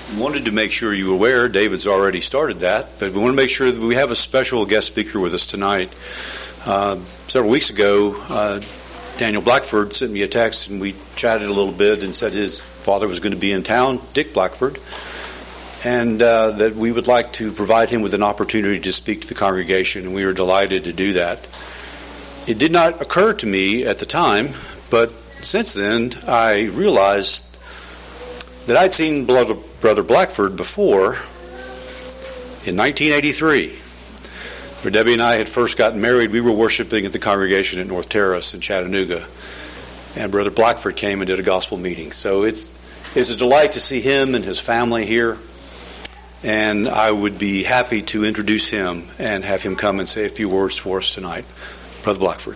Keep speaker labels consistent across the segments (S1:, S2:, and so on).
S1: wanted to make sure you were aware, David's already started that, but we want to make sure that we have a special guest speaker with us tonight. Several weeks ago, Daniel Blackford sent me a text, and we chatted a little bit and said his father was going to be in town, Dick Blackford, and that we would like to provide him with an opportunity to speak to the congregation, and we were delighted to do that. It did not occur to me at the time, but since then I realized that I'd seen Brother Blackford before in 1983. When Debbie and I had first gotten married, we were worshiping at the congregation at North Terrace in Chattanooga, and Brother Blackford came and did a gospel meeting. So it's a delight to see him and his family here, and I would be happy to introduce him and have him come and say a few words for us tonight. Brother Blackford.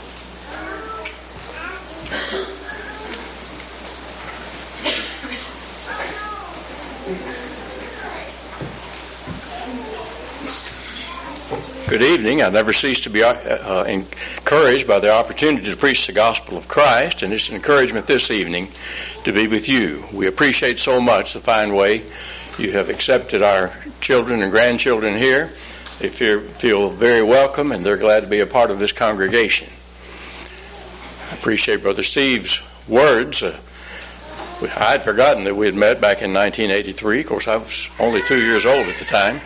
S2: Good evening. I never cease to be encouraged by the opportunity to preach the gospel of Christ, and it's an encouragement this evening to be with you. We appreciate so much the fine way you have accepted our children and grandchildren here. They feel very welcome, and they're glad to be a part of this congregation. I appreciate Brother Steve's words. I had forgotten that we had met back in 1983. Of course, I was only 2 years old at the time.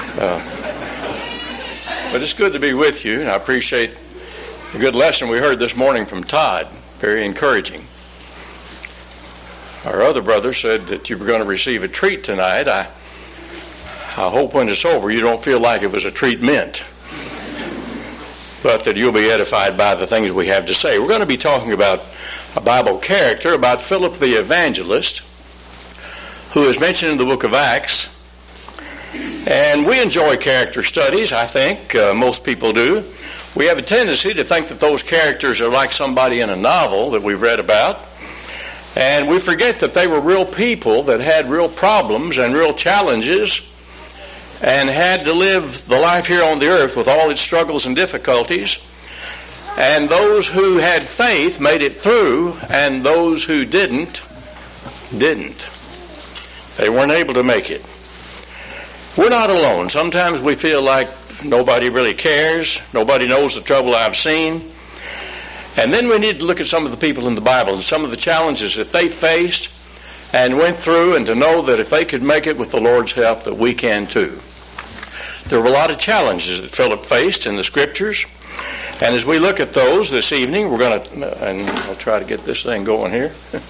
S2: But it's good to be with you, and I appreciate the good lesson we heard this morning from Todd. Very encouraging. Our other brother said that you were going to receive a treat tonight. I hope when it's over you don't feel like it was a treatment, but that you'll be edified by the things we have to say. We're going to be talking about a Bible character, about Philip the Evangelist, who is mentioned in the book of Acts. And we enjoy character studies, I think. Most people do. We have a tendency to think that those characters are like somebody in a novel that we've read about. And we forget that they were real people that had real problems and real challenges and had to live the life here on the earth with all its struggles and difficulties. And those who had faith made it through, and those who didn't. They weren't able to make it. We're not alone. Sometimes we feel like nobody really cares. Nobody knows the trouble I've seen. And then we need to look at some of the people in the Bible and some of the challenges that they faced and went through, and to know that if they could make it with the Lord's help, that we can too. There were a lot of challenges that Philip faced in the Scriptures. And as we look at those this evening, we're going to, and I'll try to get this thing going here.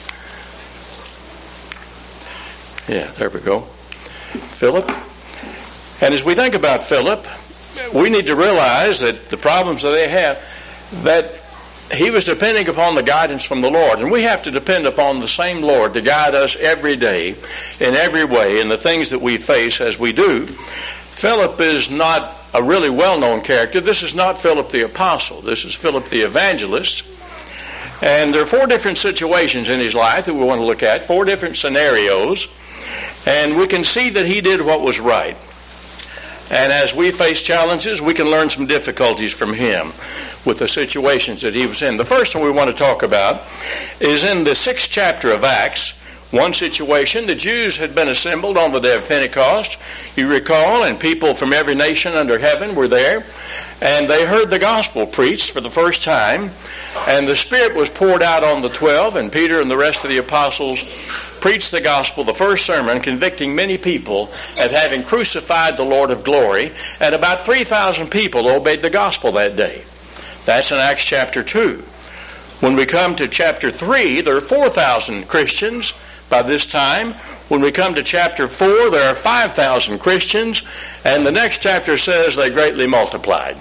S2: Yeah, there we go. Philip. And as we think about Philip, we need to realize that the problems that they have, that he was depending upon the guidance from the Lord. And we have to depend upon the same Lord to guide us every day, in every way, in the things that we face as we do. Philip is not a really well-known character. This is not Philip the Apostle. This is Philip the Evangelist. And there are 4 different situations in his life that we want to look at, 4 different scenarios. And we can see that he did what was right. And as we face challenges, we can learn some difficulties from him with the situations that he was in. The first one we want to talk about is in the 6th chapter of Acts. One situation, the Jews had been assembled on the day of Pentecost, you recall, and people from every nation under heaven were there, and they heard the gospel preached for the first time, and the Spirit was poured out on the 12, and Peter and the rest of the apostles preached the gospel, the first sermon, convicting many people of having crucified the Lord of glory, and about 3,000 people obeyed the gospel that day. That's in Acts chapter 2. When we come to chapter 3, there are 4,000 Christians by this time. When we come to chapter 4, there are 5,000 Christians, and the next chapter says they greatly multiplied.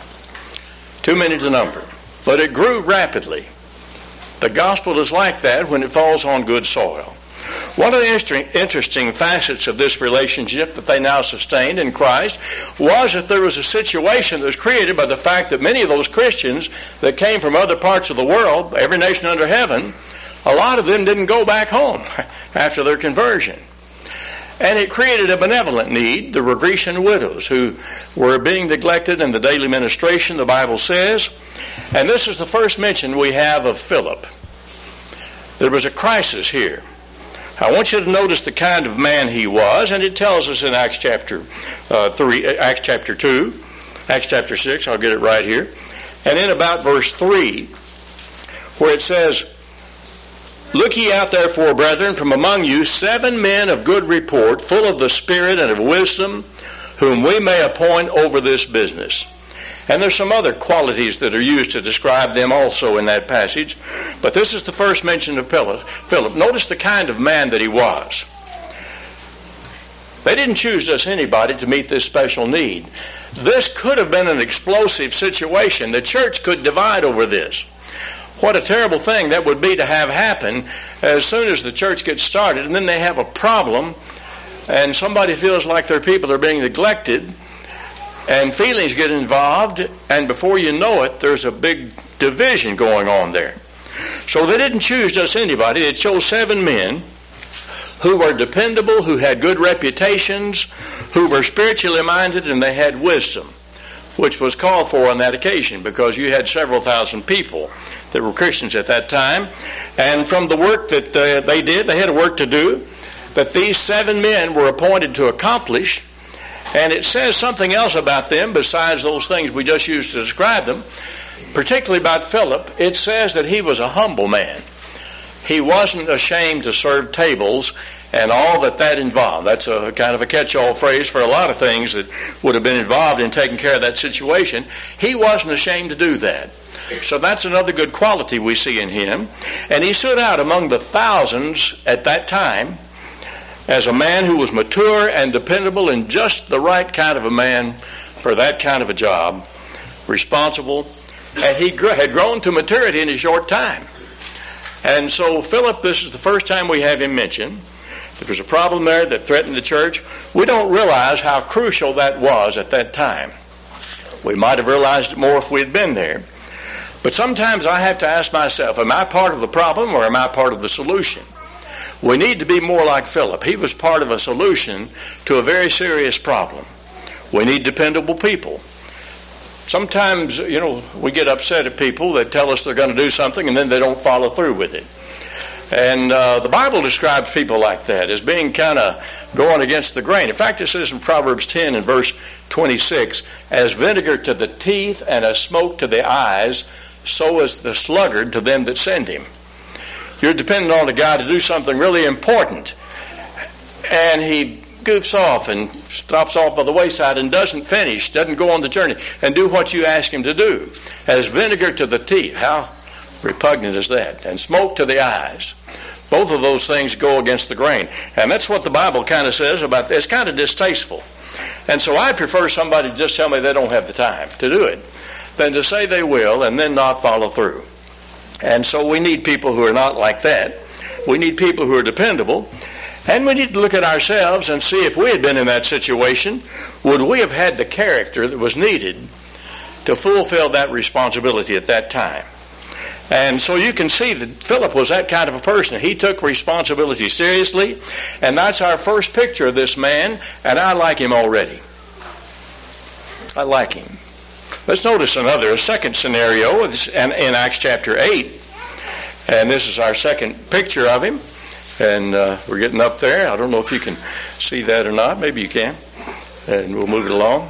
S2: Too many to number. But it grew rapidly. The gospel is like that when it falls on good soil. One of the interesting facets of this relationship that they now sustained in Christ was that there was a situation that was created by the fact that many of those Christians that came from other parts of the world, every nation under heaven, a lot of them didn't go back home after their conversion. And it created a benevolent need. There were Grecian widows who were being neglected in the daily ministration, the Bible says. And this is the first mention we have of Philip. There was a crisis here. I want you to notice the kind of man he was, and it tells us in Acts chapter 3, Acts chapter 2, Acts chapter 6, I'll get it right here, and in about verse 3, where it says, "Look ye out therefore, brethren, from among you 7 men of good report, full of the Spirit and of wisdom, whom we may appoint over this business." And there's some other qualities that are used to describe them also in that passage. But this is the first mention of Philip. Notice the kind of man that he was. They didn't choose just anybody to meet this special need. This could have been an explosive situation. The church could divide over this. What a terrible thing that would be to have happen as soon as the church gets started, and then they have a problem, and somebody feels like their people are being neglected, and feelings get involved, and before you know it, there's a big division going on there. So they didn't choose just anybody. They chose 7 men who were dependable, who had good reputations, who were spiritually minded, and they had wisdom, which was called for on that occasion because you had several thousand people that were Christians at that time. And from the work that they did, they had a work to do that these 7 men were appointed to accomplish. And it says something else about them besides those things we just used to describe them, particularly about Philip. It says that he was a humble man. He wasn't ashamed to serve tables and all that involved. That's a kind of a catch-all phrase for a lot of things that would have been involved in taking care of that situation. He wasn't ashamed to do that. So that's another good quality we see in him. And he stood out among the thousands at that time as a man who was mature and dependable and just the right kind of a man for that kind of a job, responsible, and he had grown to maturity in a short time. And so Philip, this is the first time we have him mentioned. There was a problem there that threatened the church. We don't realize how crucial that was at that time. We might have realized it more if we had been there. But sometimes I have to ask myself, am I part of the problem or am I part of the solution? We need to be more like Philip. He was part of a solution to a very serious problem. We need dependable people. Sometimes, we get upset at people that tell us they're going to do something and then they don't follow through with it. And the Bible describes people like that as being kind of going against the grain. In fact, it says in Proverbs 10 and verse 26, "As vinegar to the teeth and as smoke to the eyes, so is the sluggard to them that send him." You're dependent on a guy to do something really important, and he goofs off and stops off by the wayside and doesn't finish, doesn't go on the journey and do what you ask him to do. As vinegar to the teeth, how repugnant is that? And smoke to the eyes. Both of those things go against the grain. And that's what the Bible kind of says about this. It's kind of distasteful. And so I prefer somebody to just tell me they don't have the time to do it than to say they will and then not follow through. And so we need people who are not like that. We need people who are dependable. And we need to look at ourselves and see if we had been in that situation, would we have had the character that was needed to fulfill that responsibility at that time? And so you can see that Philip was that kind of a person. He took responsibility seriously, and that's our first picture of this man, and I like him already. I like him. Let's notice a second scenario in Acts chapter 8, and this is our second picture of him, and we're getting up there. I don't know if you can see that or not. Maybe you can, and we'll move it along.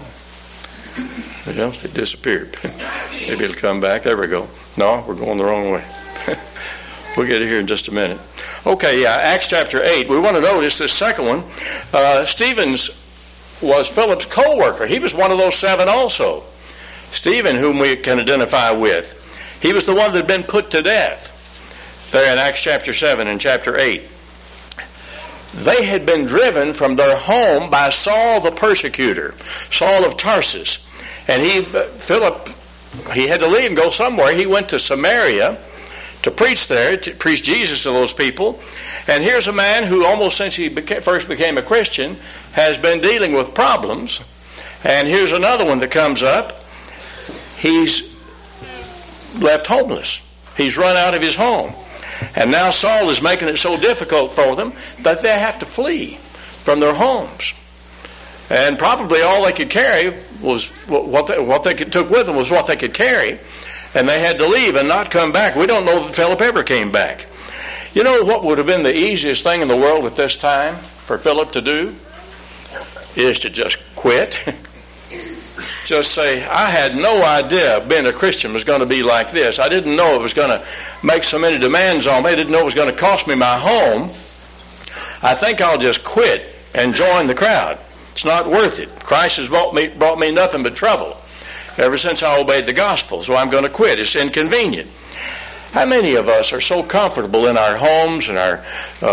S2: It disappeared. Maybe it'll come back. There we go. No, we're going the wrong way. We'll get it here in just a minute. Okay, Acts chapter 8. We want to notice this second one. Stephen's was Philip's co-worker. He was one of those 7 also. Stephen, whom we can identify with. He was the one that had been put to death there in Acts chapter 7 and chapter 8. They had been driven from their home by Saul the persecutor, Saul of Tarsus. And Philip, he had to leave and go somewhere. He went to Samaria to preach there, to preach Jesus to those people. And here's a man who almost since he first became a Christian has been dealing with problems. And here's another one that comes up. He's left homeless. He's run out of his home. And now Saul is making it so difficult for them that they have to flee from their homes. And probably all they could carry was what they took with them was what they could carry. And they had to leave and not come back. We don't know that Philip ever came back. You know what would have been the easiest thing in the world at this time for Philip to do? Is to just quit. Just say, I had no idea being a Christian was going to be like this. I didn't know it was going to make so many demands on me. I didn't know it was going to cost me my home. I think I'll just quit and join the crowd. It's not worth it. Christ has brought me nothing but trouble ever since I obeyed the gospel, so I'm going to quit. It's inconvenient. How many of us are so comfortable in our homes and our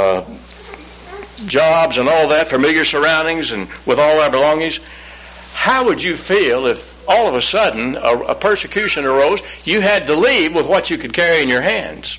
S2: jobs and all that, familiar surroundings and with all our belongings? How would you feel if all of a sudden a persecution arose, you had to leave with what you could carry in your hands?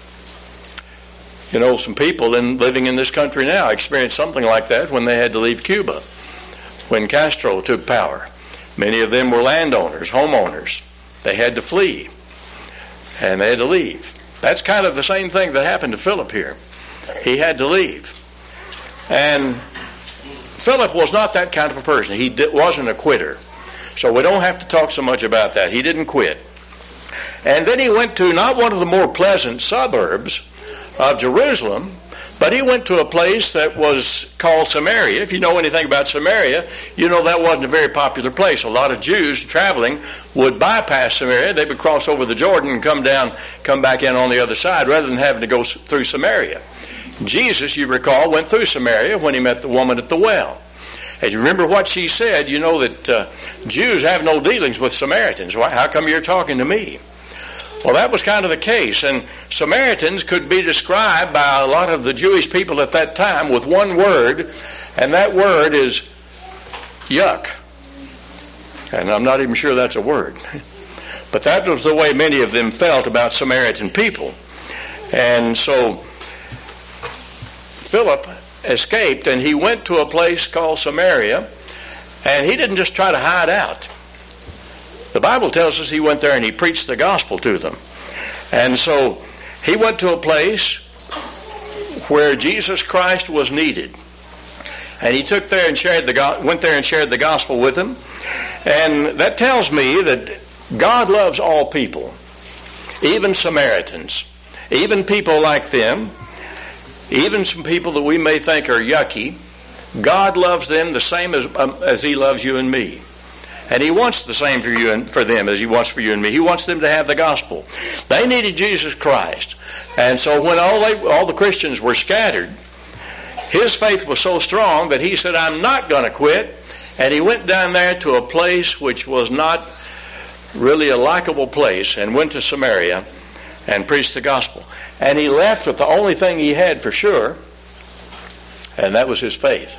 S2: You know, some people living in this country now experienced something like that when they had to leave Cuba, when Castro took power. Many of them were landowners, homeowners. They had to flee, and they had to leave. That's kind of the same thing that happened to Philip here. He had to leave. And Philip was not that kind of a person. He wasn't a quitter. So we don't have to talk so much about that. He didn't quit. And then he went to not one of the more pleasant suburbs of Jerusalem, but he went to a place that was called Samaria. If you know anything about Samaria, you know that wasn't a very popular place. A lot of Jews traveling would bypass Samaria. They would cross over the Jordan and come back in on the other side rather than having to go through Samaria. Jesus, you recall, went through Samaria when he met the woman at the well. And you remember what she said, you know that Jews have no dealings with Samaritans. Why? How come you're talking to me? Well, that was kind of the case. And Samaritans could be described by a lot of the Jewish people at that time with one word, and that word is yuck. And I'm not even sure that's a word. But that was the way many of them felt about Samaritan people. And so Philip escaped, and he went to a place called Samaria, and he didn't just try to hide out. The Bible tells us he went there and he preached the gospel to them. And so he went to a place where Jesus Christ was needed. And he went there and shared the gospel with them. And that tells me that God loves all people, even Samaritans, even people like them, even some people that we may think are yucky. God loves them the same as he loves you and me. And he wants the same for you and for them as he wants for you and me. He wants them to have the gospel. They needed Jesus Christ. And so when all the Christians were scattered, his faith was so strong that he said, I'm not going to quit. And he went down there to a place which was not really a likable place and went to Samaria and preached the gospel. And he left with the only thing he had for sure, and that was his faith.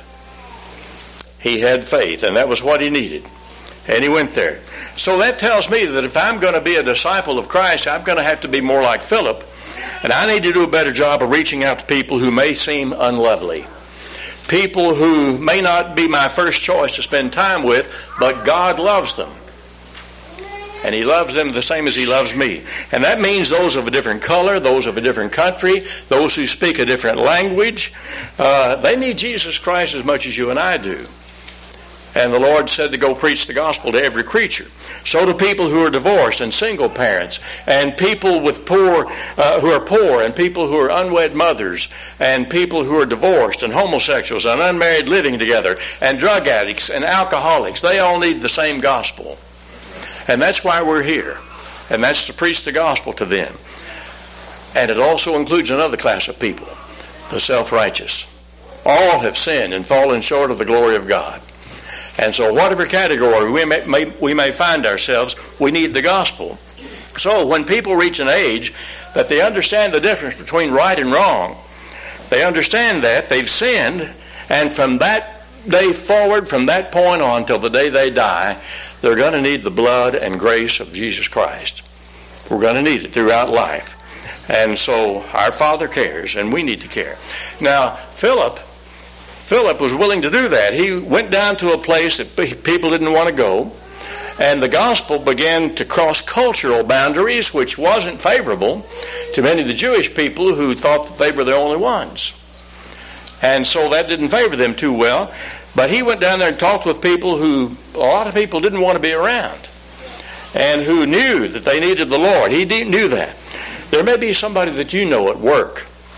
S2: He had faith, and that was what he needed. And he went there. So that tells me that if I'm going to be a disciple of Christ, I'm going to have to be more like Philip, and I need to do a better job of reaching out to people who may seem unlovely. People who may not be my first choice to spend time with, but God loves them. And he loves them the same as he loves me. And that means those of a different color, those of a different country, those who speak a different language. They need Jesus Christ as much as you and I do. And the Lord said to go preach the gospel to every creature. So to people who are divorced and single parents, and people with who are poor, and people who are unwed mothers, and people who are divorced, and homosexuals, and unmarried living together, and drug addicts, and alcoholics. They all need the same gospel. And that's why we're here. And that's to preach the gospel to them. And it also includes another class of people, the self-righteous. All have sinned and fallen short of the glory of God. And so whatever category we may find ourselves, we need the gospel. So when people reach an age that they understand the difference between right and wrong, they understand that they've sinned, and from that day forward, from that point on till the day they die, they're going to need the blood and grace of Jesus Christ. We're going to need it throughout life. And so our Father cares, and we need to care. Now, Philip was willing to do that. He went down to a place that people didn't want to go, and the gospel began to cross cultural boundaries, which wasn't favorable to many of the Jewish people who thought that they were the only ones. And so that didn't favor them too well. But he went down there and talked with people who a lot of people didn't want to be around, and who knew that they needed the Lord. He knew that. There may be somebody that you know at work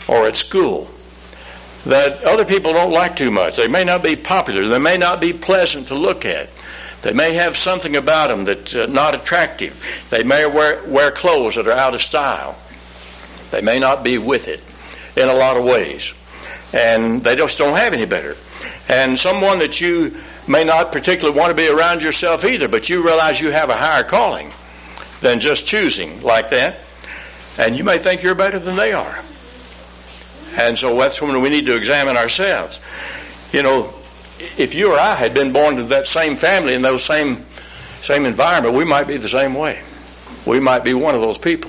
S2: or at school that other people don't like too much. They may not be popular. They may not be pleasant to look at. They may have something about them that's not attractive. They may wear clothes that are out of style. They may not be with it in a lot of ways. And they just don't have any better. And someone that you may not particularly want to be around yourself either, but you realize you have a higher calling than just choosing like that. And you may think you're better than they are. And so that's when we need to examine ourselves. You know, if you or I had been born to that same family in those same environment, we might be the same way. We might be one of those people.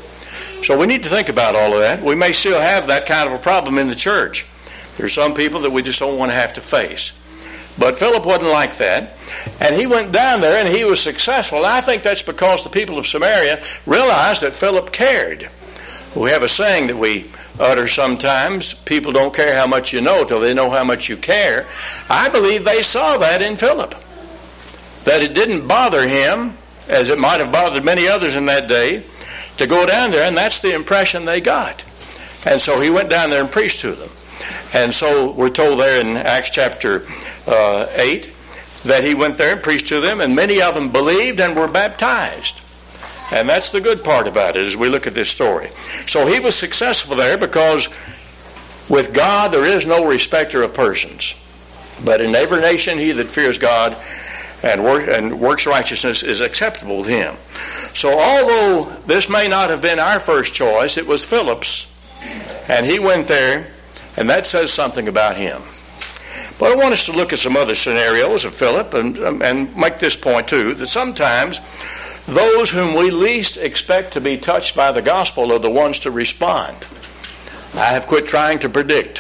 S2: So we need to think about all of that. We may still have that kind of a problem in the church. There's some people that we just don't want to have to face. But Philip wasn't like that. And he went down there and he was successful. And I think that's because the people of Samaria realized that Philip cared. We have a saying that we utter sometimes, people don't care how much you know till they know how much you care. I believe they saw that in Philip. That it didn't bother him, as it might have bothered many others in that day, to go down there, and that's the impression they got. And so he went down there and preached to them. And so we're told there in Acts chapter 8 that he went there and preached to them, and many of them believed and were baptized. And that's the good part about it as we look at this story. So he was successful there because with God there is no respecter of persons. But in every nation he that fears God and works righteousness is acceptable with him. So although this may not have been our first choice, it was Philip's. And he went there, and that says something about him. But I want us to look at some other scenarios of Philip and make this point too, that sometimes those whom we least expect to be touched by the gospel are the ones to respond. I have quit trying to predict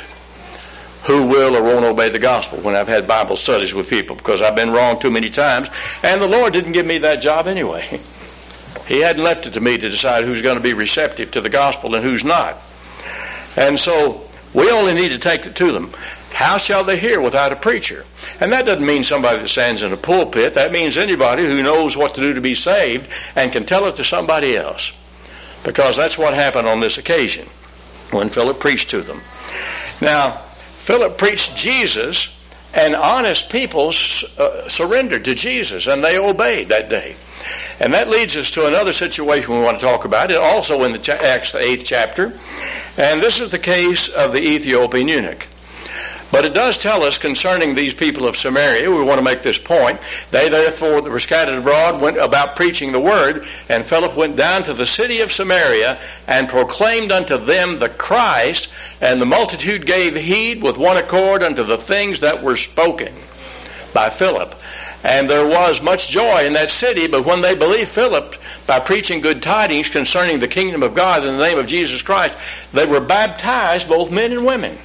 S2: who will or won't obey the gospel when I've had Bible studies with people, because I've been wrong too many times, and the Lord didn't give me that job anyway. He hadn't left it to me to decide who's going to be receptive to the gospel and who's not. And so we only need to take it to them. How shall they hear without a preacher? And that doesn't mean somebody that stands in a pulpit. That means anybody who knows what to do to be saved and can tell it to somebody else. Because that's what happened on this occasion when Philip preached to them. Now, Philip preached Jesus, and honest people surrendered to Jesus, and they obeyed that day. And that leads us to another situation we want to talk about, also in the Acts, the 8th chapter. And this is the case of the Ethiopian eunuch. But it does tell us concerning these people of Samaria, we want to make this point, they therefore that were scattered abroad went about preaching the word, and Philip went down to the city of Samaria and proclaimed unto them the Christ, and the multitude gave heed with one accord unto the things that were spoken by Philip. And there was much joy in that city, but when they believed Philip by preaching good tidings concerning the kingdom of God in the name of Jesus Christ, they were baptized, both men and women.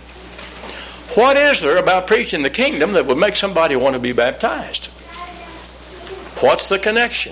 S2: What is there about preaching the kingdom that would make somebody want to be baptized? What's the connection?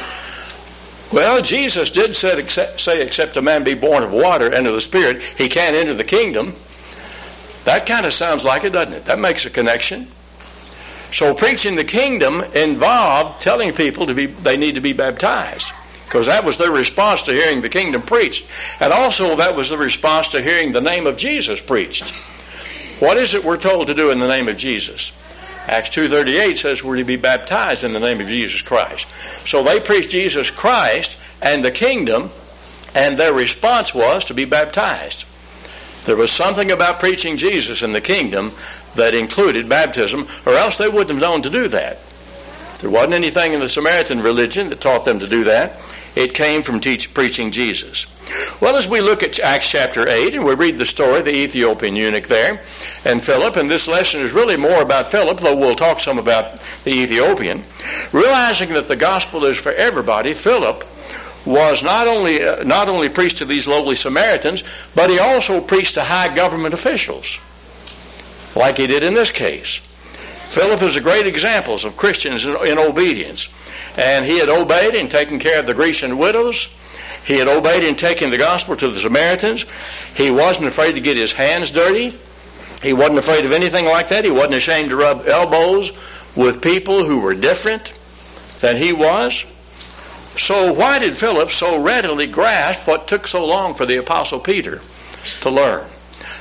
S2: Well, Jesus did say, except a man be born of water and of the Spirit, he can't enter the kingdom. That kind of sounds like it, doesn't it? That makes a connection. So preaching the kingdom involved telling people they need to be baptized, because that was their response to hearing the kingdom preached. And also that was the response to hearing the name of Jesus preached. What is it we're told to do in the name of Jesus? Acts 2:38 says we're to be baptized in the name of Jesus Christ. So they preached Jesus Christ and the kingdom, and their response was to be baptized. There was something about preaching Jesus and the kingdom that included baptism, or else they wouldn't have known to do that. There wasn't anything in the Samaritan religion that taught them to do that. It came from preaching Jesus. Well, as we look at Acts chapter 8, and we read the story of the Ethiopian eunuch there, and Philip, and this lesson is really more about Philip, though we'll talk some about the Ethiopian. Realizing that the gospel is for everybody, Philip was not only preached to these lowly Samaritans, but he also preached to high government officials, like he did in this case. Philip is a great example of Christians in obedience. And he had obeyed in taking care of the Grecian widows. He had obeyed in taking the gospel to the Samaritans. He wasn't afraid to get his hands dirty. He wasn't afraid of anything like that. He wasn't ashamed to rub elbows with people who were different than he was. So why did Philip so readily grasp what took so long for the Apostle Peter to learn?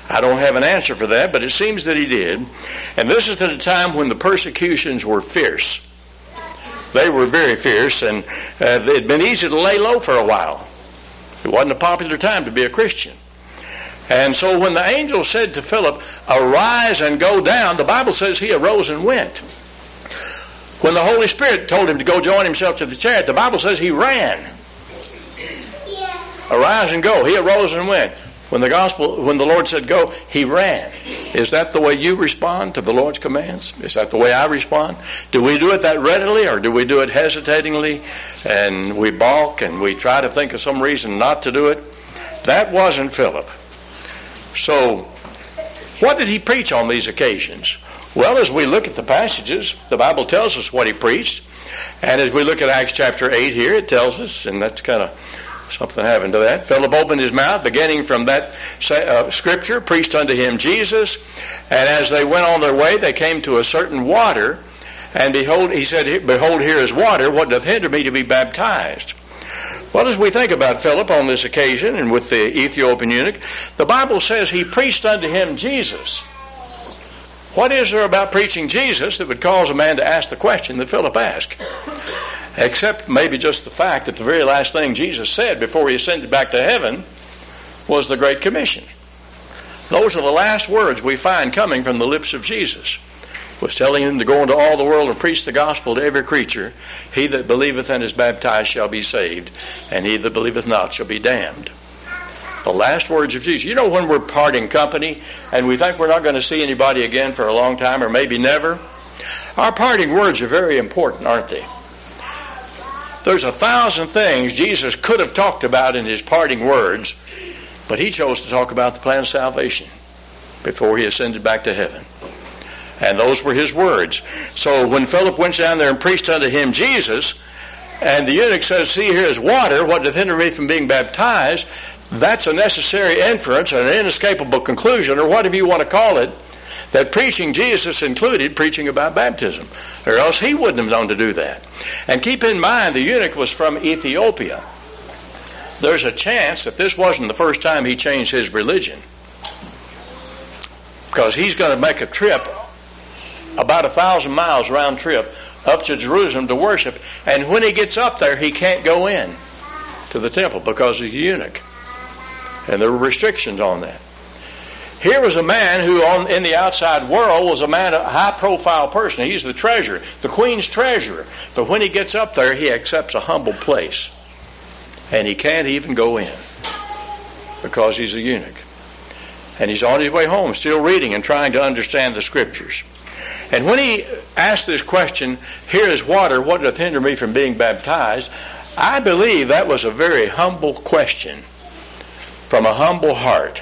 S2: I don't have an answer for that, but it seems that he did. And this is at a time when the persecutions were fierce. They were very fierce, and it had been easy to lay low for a while. It wasn't a popular time to be a Christian. And so when the angel said to Philip, "Arise and go down," the Bible says he arose and went. When the Holy Spirit told him to go join himself to the chariot, the Bible says he ran. Arise and go. He arose and went. When the Lord said go, he ran. Is that the way you respond to the Lord's commands? Is that the way I respond? Do we do it that readily, or do we do it hesitatingly, and we balk and we try to think of some reason not to do it? That wasn't Philip. So, what did he preach on these occasions? Well, as we look at the passages, the Bible tells us what he preached. And as we look at Acts chapter 8 here, it tells us, and that's kind of something happened to that. Philip opened his mouth, beginning from that scripture, preached unto him Jesus. And as they went on their way, they came to a certain water. And behold, he said, "Behold, here is water. What doth hinder me to be baptized?" Well, as we think about Philip on this occasion and with the Ethiopian eunuch, the Bible says he preached unto him Jesus. What is there about preaching Jesus that would cause a man to ask the question that Philip asked? Except maybe just the fact that the very last thing Jesus said before he ascended back to heaven was the Great Commission. Those are the last words we find coming from the lips of Jesus. Was telling him to go into all the world and preach the gospel to every creature. He that believeth and is baptized shall be saved, and he that believeth not shall be damned. The last words of Jesus. You know, when we're parting company and we think we're not going to see anybody again for a long time, or maybe never, our parting words are very important, aren't they? There's 1,000 things Jesus could have talked about in his parting words, but he chose to talk about the plan of salvation before he ascended back to heaven. And those were his words. So when Philip went down there and preached unto him Jesus, and the eunuch says, "See, here is water, what doth hinder me from being baptized?" That's a necessary inference, an inescapable conclusion, or whatever you want to call it, that preaching Jesus included preaching about baptism, or else he wouldn't have known to do that. And keep in mind, the eunuch was from Ethiopia. There's a chance that this wasn't the first time he changed his religion, because he's going to make a trip about 1,000 miles round trip up to Jerusalem to worship, and when he gets up there he can't go in to the temple because he's a eunuch, and there were restrictions on that. Here was a man who in the outside world was a high profile person. He's the treasurer, the queen's treasurer, but when he gets up there he accepts a humble place, and he can't even go in because he's a eunuch. And he's on his way home still reading and trying to understand the scriptures. And when he asked this question, "Here is water, what doth hinder me from being baptized?" I believe that was a very humble question from a humble heart.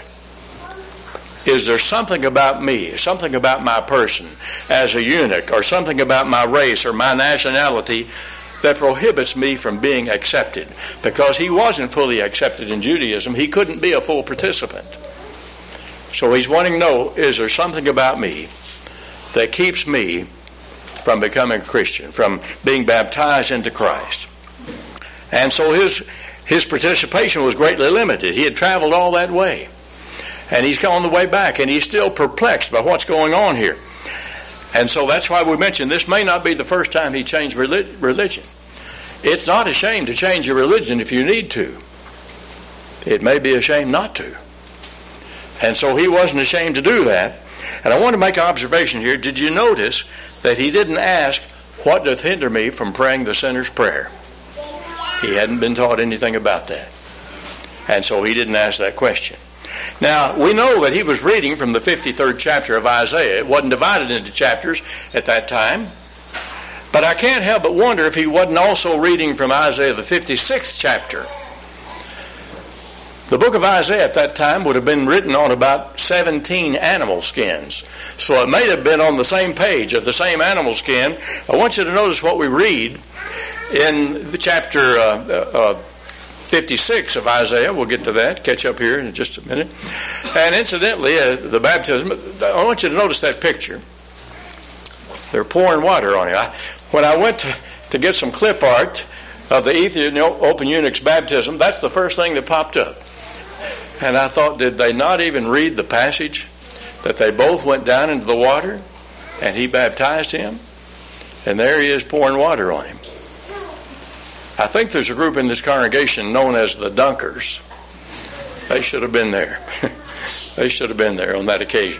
S2: Is there something about me, something about my person as a eunuch, or something about my race or my nationality that prohibits me from being accepted? Because he wasn't fully accepted in Judaism. He couldn't be a full participant. So he's wanting to know, is there something about me that keeps me from becoming a Christian, from being baptized into Christ? And so his participation was greatly limited. He had traveled all that way, and he's on the way back, and he's still perplexed by what's going on here. And so that's why we mentioned this may not be the first time he changed religion. It's not a shame to change your religion if you need to. It may be a shame not to. And so he wasn't ashamed to do that. And I want to make an observation here. Did you notice that he didn't ask, "What doth hinder me from praying the sinner's prayer?" He hadn't been taught anything about that. And so he didn't ask that question. Now, we know that he was reading from the 53rd chapter of Isaiah. It wasn't divided into chapters at that time. But I can't help but wonder if he wasn't also reading from Isaiah the 56th chapter. The book of Isaiah at that time would have been written on about 17 animal skins. So it may have been on the same page of the same animal skin. I want you to notice what we read in the chapter 56 of Isaiah. We'll get to that, catch up here in just a minute. And incidentally, the baptism, I want you to notice that picture. They're pouring water on you. When I went to get some clip art of the Ethiopian eunuch's baptism, that's the first thing that popped up. And I thought, did they not even read the passage that they both went down into the water and he baptized him? And there he is pouring water on him. I think there's a group in this congregation known as the Dunkers. They should have been there. They should have been there on that occasion.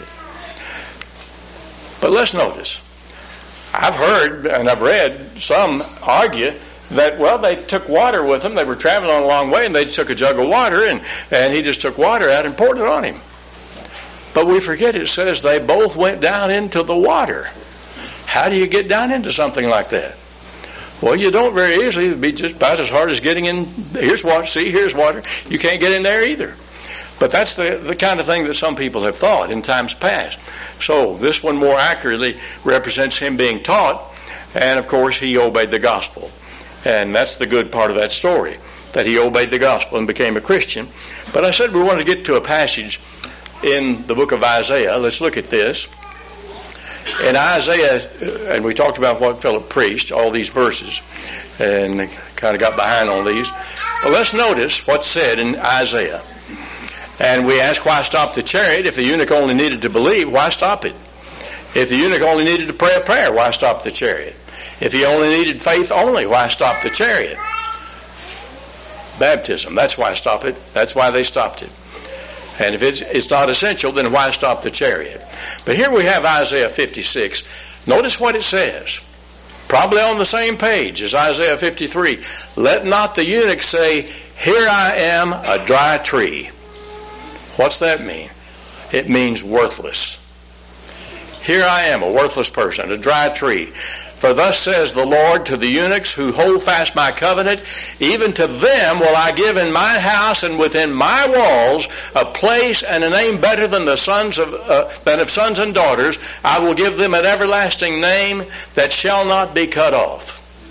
S2: But let's notice. I've heard and I've read some argue that, well, they took water with them. They were traveling on a long way and they took a jug of water and he just took water out and poured it on him. But we forget it says they both went down into the water. How do you get down into something like that? Well, you don't very easily. It'd be just about as hard as getting in. Here's water. See, here's water. You can't get in there either. But that's the kind of thing that some people have thought in times past. So this one more accurately represents him being taught. And, of course, he obeyed the gospel. And that's the good part of that story, that he obeyed the gospel and became a Christian. But I said we wanted to get to a passage in the book of Isaiah. Let's look at this. In Isaiah, and we talked about what Philip preached, all these verses, and kind of got behind on these. But let's notice what's said in Isaiah. And we ask, why stop the chariot? If the eunuch only needed to believe, why stop it? If the eunuch only needed to pray a prayer, why stop the chariot? If he only needed faith only, why stop the chariot? Baptism, that's why stop it. That's why they stopped it. And if it's not essential, then why stop the chariot? But here we have Isaiah 56. Notice what it says. Probably on the same page as Isaiah 53. Let not the eunuch say, here I am, a dry tree. What's that mean? It means worthless. Here I am, a worthless person, a dry tree. For thus says the Lord to the eunuchs who hold fast my covenant, even to them will I give in my house and within my walls a place and a name better than of sons and daughters. I will give them an everlasting name that shall not be cut off.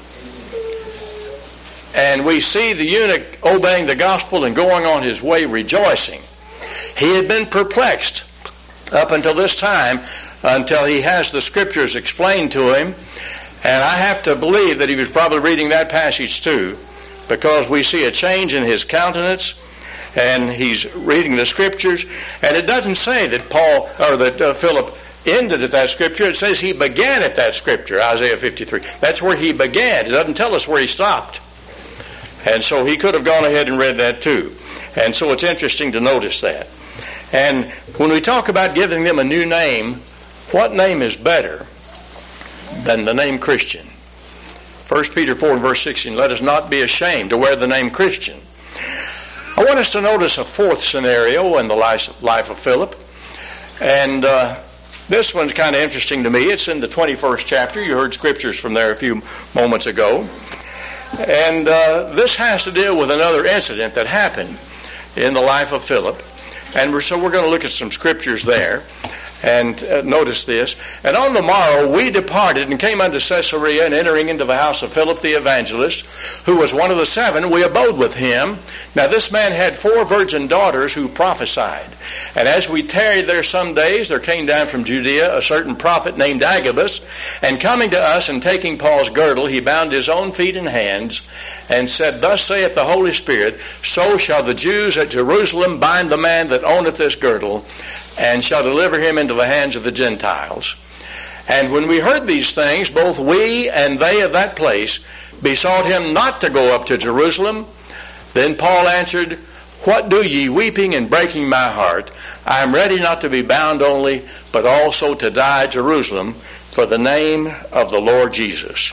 S2: And we see the eunuch obeying the gospel and going on his way rejoicing. He had been perplexed up until this time, until he has the scriptures explained to him. And I have to believe that he was probably reading that passage too, because we see a change in his countenance, and he's reading the scriptures. And it doesn't say that Philip ended at that scripture. It says he began at that scripture, Isaiah 53. That's where he began. It doesn't tell us where he stopped. And so he could have gone ahead and read that too. And so it's interesting to notice that. And when we talk about giving them a new name, what name is better than the name Christian? 1 Peter 4 and verse 16, let us not be ashamed to wear the name Christian. I want us to notice a fourth scenario in the life of Philip. And this one's kind of interesting to me. It's in the 21st chapter. You heard scriptures from there a few moments ago. And this has to deal with another incident that happened in the life of Philip. And so we're going to look at some scriptures there. And notice this. And on the morrow we departed and came unto Caesarea, and entering into the house of Philip the evangelist, who was one of the 7, we abode with him. Now this man had 4 virgin daughters who prophesied. And as we tarried there some days, there came down from Judea a certain prophet named Agabus, and coming to us and taking Paul's girdle, he bound his own feet and hands, and said, Thus saith the Holy Spirit, so shall the Jews at Jerusalem bind the man that owneth this girdle, and shall deliver him into the hands of the Gentiles. And when we heard these things, both we and they of that place besought him not to go up to Jerusalem. Then Paul answered, What do ye, weeping and breaking my heart? I am ready not to be bound only, but also to die at Jerusalem for the name of the Lord Jesus.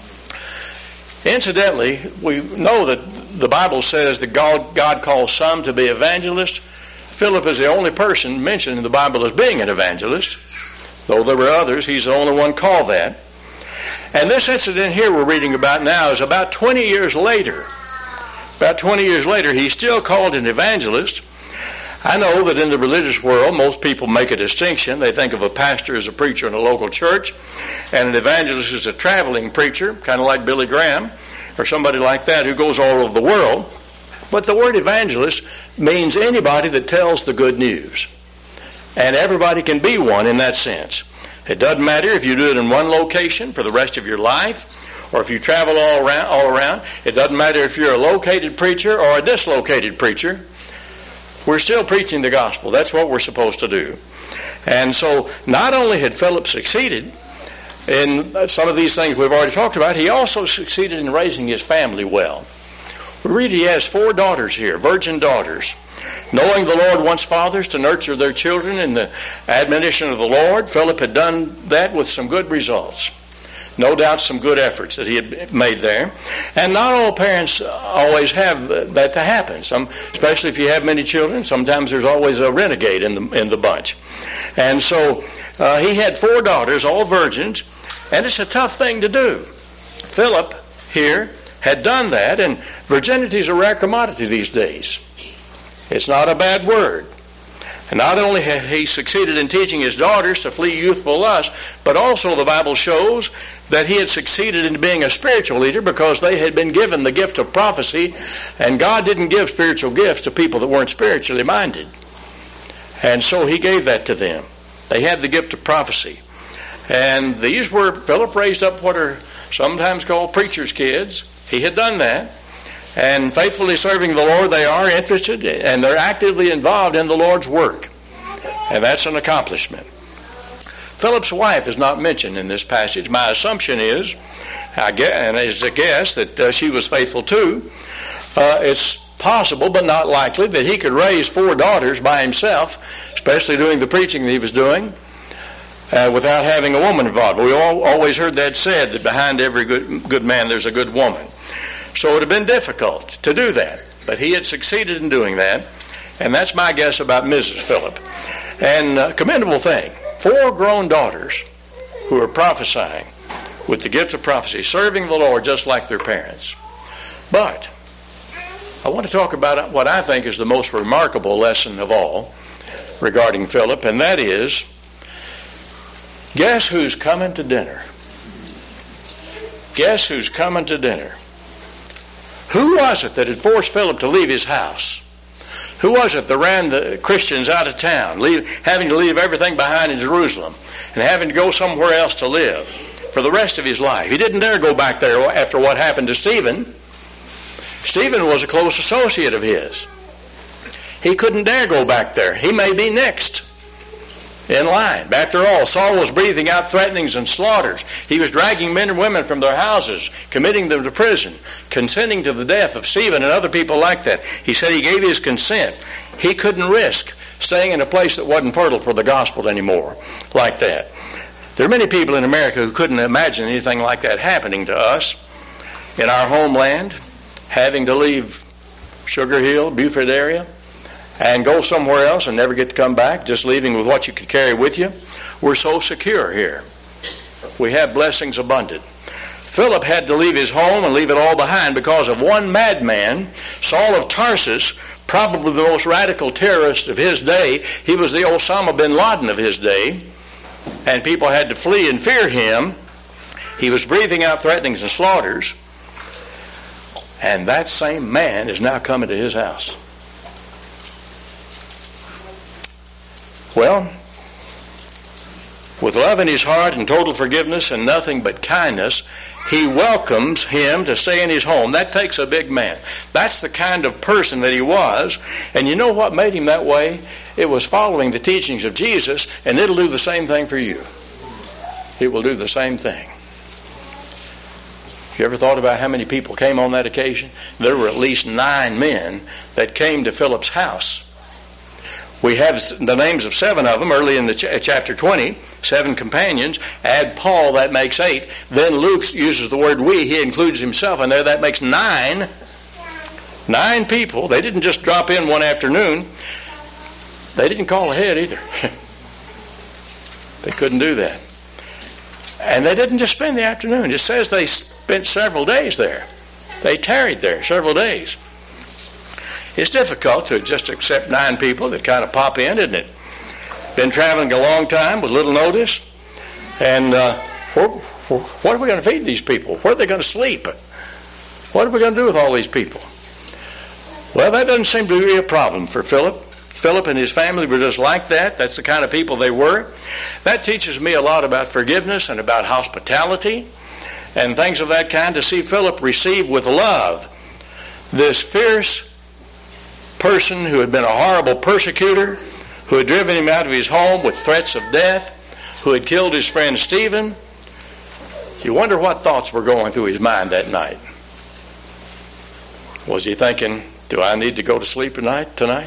S2: Incidentally, we know that the Bible says that God calls some to be evangelists. Philip is the only person mentioned in the Bible as being an evangelist. Though there were others, he's the only one called that. And this incident here we're reading about now is about 20 years later. About 20 years later, he's still called an evangelist. I know that in the religious world, most people make a distinction. They think of a pastor as a preacher in a local church, and an evangelist is a traveling preacher, kind of like Billy Graham, or somebody like that who goes all over the world. But the word evangelist means anybody that tells the good news. And everybody can be one in that sense. It doesn't matter if you do it in one location for the rest of your life, or if you travel all around. It doesn't matter if you're a located preacher or a dislocated preacher. we're still preaching the gospel. That's what we're supposed to do. And so not only had Philip succeeded in some of these things we've already talked about, he also succeeded in raising his family well. We read he has 4 daughters here, virgin daughters. Knowing the Lord wants fathers to nurture their children in the admonition of the Lord, Philip had done that with some good results. No doubt some good efforts that he had made there. And not all parents always have that to happen. Especially if you have many children, sometimes there's always a renegade in the bunch. And so he had 4 daughters, all virgins, and it's a tough thing to do. Philip here had done that, and virginity is a rare commodity these days. It's not a bad word. And not only had he succeeded in teaching his daughters to flee youthful lust, but also the Bible shows that he had succeeded in being a spiritual leader because they had been given the gift of prophecy, and God didn't give spiritual gifts to people that weren't spiritually minded. And so he gave that to them. They had the gift of prophecy. And these were, Philip raised up what are sometimes called preacher's kids. He had done that. And faithfully serving the Lord, they are interested and they're actively involved in the Lord's work. And that's an accomplishment. Philip's wife is not mentioned in this passage. My assumption is, and it's a guess, that she was faithful too. It's possible, but not likely, that he could raise 4 daughters by himself, especially doing the preaching that he was doing, without having a woman involved. We always heard that said, that behind every good man there's a good woman. So it would have been difficult to do that. But he had succeeded in doing that. And that's my guess about Mrs. Philip. And a commendable thing. 4 grown daughters who are prophesying with the gift of prophecy, serving the Lord just like their parents. But I want to talk about what I think is the most remarkable lesson of all regarding Philip, and that is, guess who's coming to dinner? Guess who's coming to dinner? Who was it that had forced Philip to leave his house? Who was it that ran the Christians out of town, having to leave everything behind in Jerusalem and having to go somewhere else to live for the rest of his life? He didn't dare go back there after what happened to Stephen. Stephen was a close associate of his. He couldn't dare go back there. He may be next in line. After all, Saul was breathing out threatenings and slaughters. He was dragging men and women from their houses, committing them to prison, consenting to the death of Stephen and other people like that. He said he gave his consent. He couldn't risk staying in a place that wasn't fertile for the gospel anymore like that. There are many people in America who couldn't imagine anything like that happening to us in our homeland, having to leave Sugar Hill, Beaufort area, and go somewhere else and never get to come back, just leaving with what you could carry with you. We're so secure here. We have blessings abundant. Philip had to leave his home and leave it all behind because of one madman, Saul of Tarsus, probably the most radical terrorist of his day. He was the Osama bin Laden of his day, and people had to flee and fear him. He was breathing out threatenings and slaughters, and that same man is now coming to his house. Well, with love in his heart and total forgiveness and nothing but kindness, he welcomes him to stay in his home. That takes a big man. That's the kind of person that he was. And you know what made him that way? It was following the teachings of Jesus, and it'll do the same thing for you. It will do the same thing. You ever thought about how many people came on that occasion? There were at least 9 men that came to Philip's house. We have the names of 7 of them early in the chapter 20, 7 companions. Add Paul, that makes 8. Then Luke uses the word we. He includes himself in there. That makes 9. 9 people. They didn't just drop in one afternoon. They didn't call ahead either. They couldn't do that. And they didn't just spend the afternoon. It says they spent several days there. They tarried there several days. It's difficult to just accept 9 people that kind of pop in, isn't it? Been traveling a long time with little notice. And what are we going to feed these people? Where are they going to sleep? What are we going to do with all these people? Well, that doesn't seem to be a problem for Philip. Philip and his family were just like that. That's the kind of people they were. That teaches me a lot about forgiveness and about hospitality and things of that kind, to see Philip receive with love this fierce person who had been a horrible persecutor, who had driven him out of his home with threats of death, who had killed his friend Stephen. You wonder what thoughts were going through his mind that night. Was he thinking, do I need to go to sleep tonight?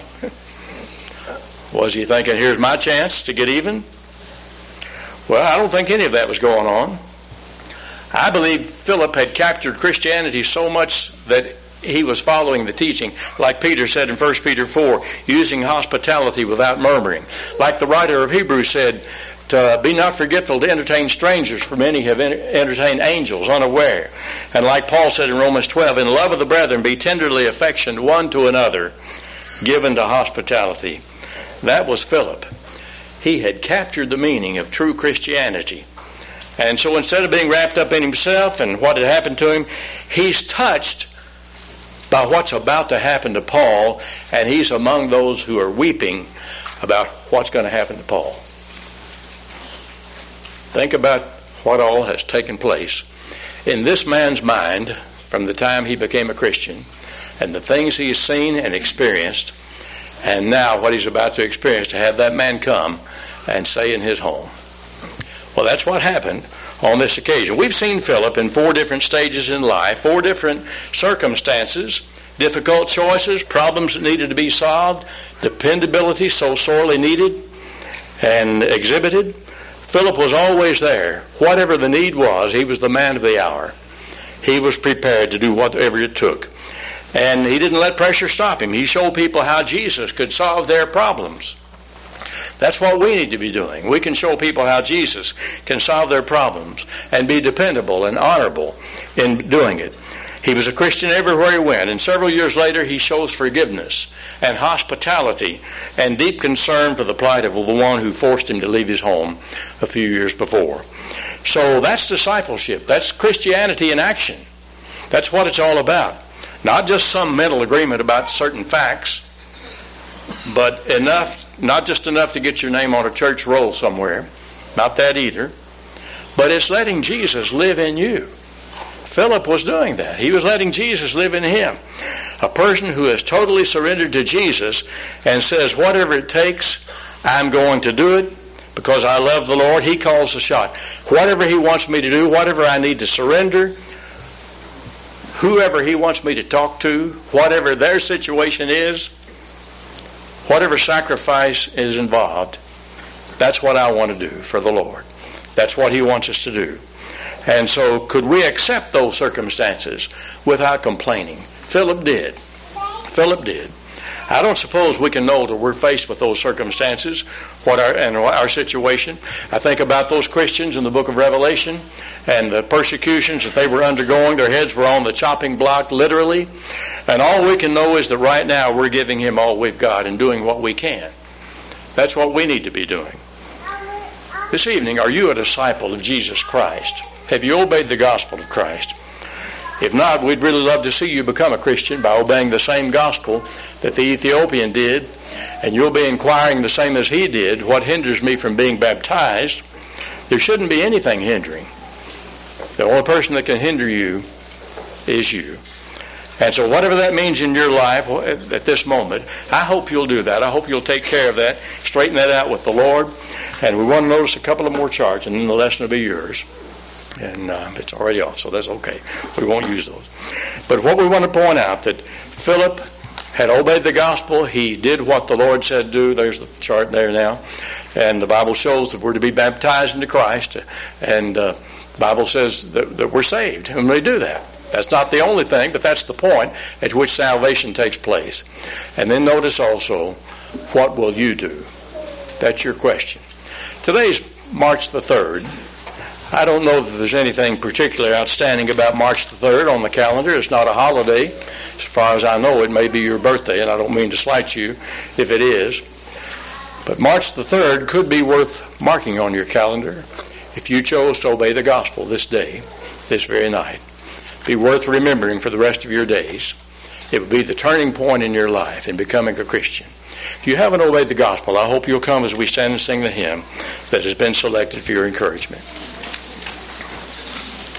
S2: Was he thinking, here's my chance to get even? Well, I don't think any of that was going on. I believe Philip had captured Christianity so much that he was following the teaching, like Peter said in 1 Peter 4, using hospitality without murmuring. Like the writer of Hebrews said, to be not forgetful to entertain strangers, for many have entertained angels unaware. And like Paul said in Romans 12, in love of the brethren, be tenderly affectioned one to another, given to hospitality. That was Philip. He had captured the meaning of true Christianity. And so instead of being wrapped up in himself and what had happened to him, he's touched by what's about to happen to Paul, and he's among those who are weeping about what's going to happen to Paul. Think about what all has taken place in this man's mind from the time he became a Christian, and the things he's seen and experienced, and now what he's about to experience, to have that man come and stay in his home. Well, that's what happened on this occasion. We've seen Philip in 4 different stages in life, 4 different circumstances, difficult choices, problems that needed to be solved, dependability so sorely needed and exhibited. Philip was always there. Whatever the need was, he was the man of the hour. He was prepared to do whatever it took. And he didn't let pressure stop him. He showed people how Jesus could solve their problems. That's what we need to be doing. We can show people how Jesus can solve their problems and be dependable and honorable in doing it. He was a Christian everywhere he went, and several years later he shows forgiveness and hospitality and deep concern for the plight of the one who forced him to leave his home a few years before. So that's discipleship. That's Christianity in action. That's what it's all about. Not just some mental agreement about certain facts, but not just enough to get your name on a church roll somewhere. Not that either. But it's letting Jesus live in you. Philip was doing that. He was letting Jesus live in him. A person who is totally surrendered to Jesus and says, whatever it takes, I'm going to do it because I love the Lord. He calls the shot. Whatever he wants me to do, whatever I need to surrender, whoever he wants me to talk to, whatever their situation is, whatever sacrifice is involved, that's what I want to do for the Lord. That's what he wants us to do. And so could we accept those circumstances without complaining? Philip did. Philip did. I don't suppose we can know that we're faced with those circumstances, our situation. I think about those Christians in the book of Revelation and the persecutions that they were undergoing. Their heads were on the chopping block, literally. And all we can know is that right now we're giving him all we've got and doing what we can. That's what we need to be doing. This evening, are you a disciple of Jesus Christ? Have you obeyed the gospel of Christ? If not, we'd really love to see you become a Christian by obeying the same gospel that the Ethiopian did, and you'll be inquiring the same as he did, what hinders me from being baptized? There shouldn't be anything hindering. The only person that can hinder you is you. And so whatever that means in your life at this moment, I hope you'll do that. I hope you'll take care of that, straighten that out with the Lord. And we want to notice a couple of more charts, and then the lesson will be yours. And it's already off, so that's okay. We won't use those. But what we want to point out, that Philip had obeyed the gospel. He did what the Lord said do. There's the chart there now. And the Bible shows that we're to be baptized into Christ. And the Bible says that we're saved when we do that. That's not the only thing, but that's the point at which salvation takes place. And then notice also, what will you do? That's your question. Today's March the 3rd. I don't know that there's anything particularly outstanding about March the 3rd on the calendar. It's not a holiday. As far as I know, it may be your birthday, and I don't mean to slight you if it is. But March the 3rd could be worth marking on your calendar if you chose to obey the gospel this day, this very night. Be worth remembering for the rest of your days. It would be the turning point in your life in becoming a Christian. If you haven't obeyed the gospel, I hope you'll come as we stand and sing the hymn that has been selected for your encouragement.